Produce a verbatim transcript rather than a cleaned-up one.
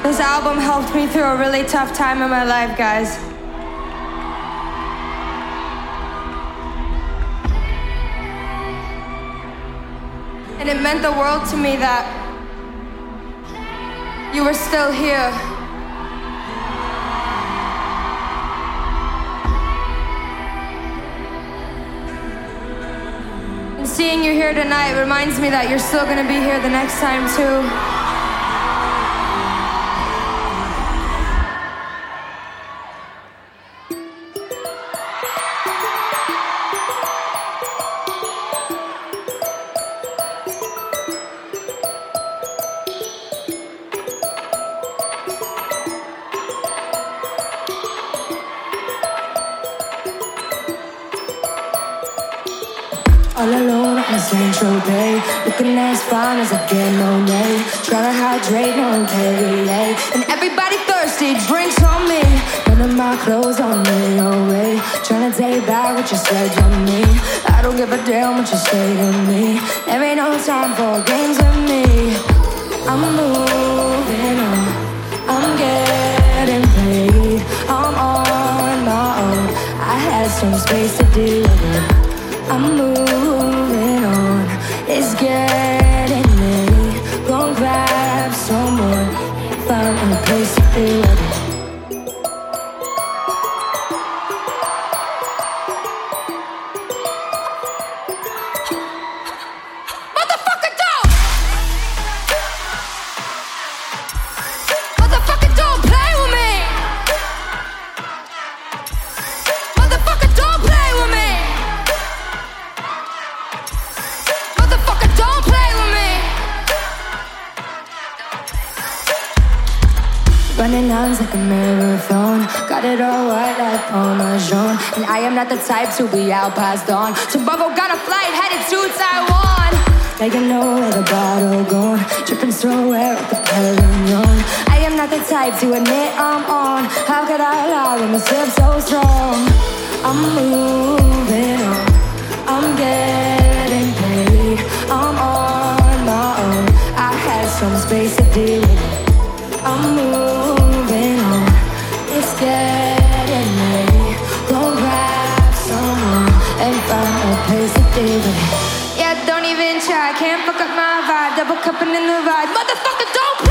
This album helped me through a really tough time in my life, guys. And it meant the world to me that you were still here. And seeing you here tonight reminds me that you're still gonna be here the next time too. All alone on Central Bay, looking as fine as I get Monet. Trying to hydrate, no one can relate. And everybody thirsty, drinks on me. None of my clothes on me, away. Trying to take back what you said to me. I don't give a damn what you say to me. There ain't no time for games with me. I'm moving on, I'm getting paid. I'm on my own, I had some space to deal with. I'm moving on, it's getting late. Go grab someone, find a place to be with it. Motherfucker, don't! Motherfucker, don't play with me! Motherfucker, don't play with me! Don't play with me. Running lines like a marathon, got it all white like Parmesan. And I am not the type to be out past dawn. Tomorrow got a flight headed to Taiwan. Like I know where the bottle gone, dripping somewhere with the Perignon. I am not the type to admit I'm on. How could I lie when my slip's so strong? I'm moving on, I'm getting paid. I'm on my own, I had some space to deal with it. I'm moving on, it's getting late. Go grab someone and find a place to deal with it. Yeah, don't even try, can't fuck up my vibe. Double cupping in the ride. Motherfucker, don't